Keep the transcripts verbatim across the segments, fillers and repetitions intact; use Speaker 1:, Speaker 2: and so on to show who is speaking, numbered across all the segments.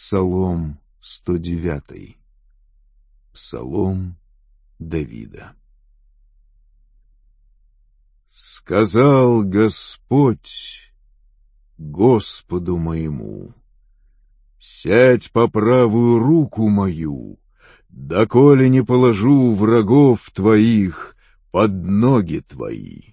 Speaker 1: Псалом сто девятый. Псалом Давида. Сказал Господь Господу моему: сядь по правую руку мою, доколе не положу врагов твоих под ноги твои.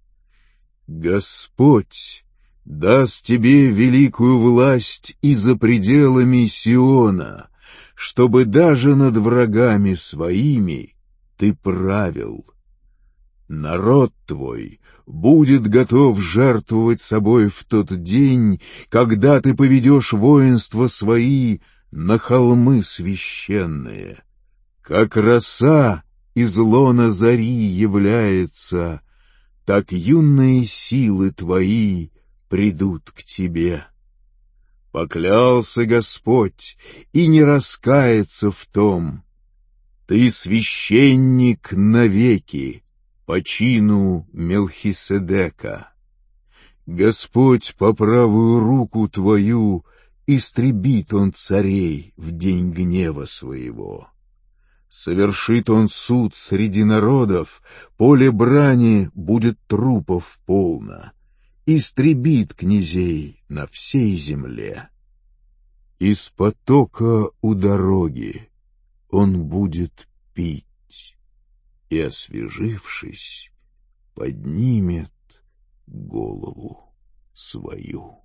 Speaker 1: Господь даст тебе великую власть и за пределами Сиона, чтобы даже над врагами своими ты правил. Народ твой будет готов жертвовать собой в тот день, когда ты поведешь воинства свои на холмы священные. Как роса из лона зари является, так юные силы твои придут к тебе. Поклялся Господь и не раскается в том: ты священник навеки по чину Мелхиседека. Господь по правую руку твою истребит он царей в день гнева своего. Совершит он суд среди народов, поле брани будет трупов полно, истребит князей на всей земле. Из потока у дороги он будет пить, и, освежившись, поднимет голову свою.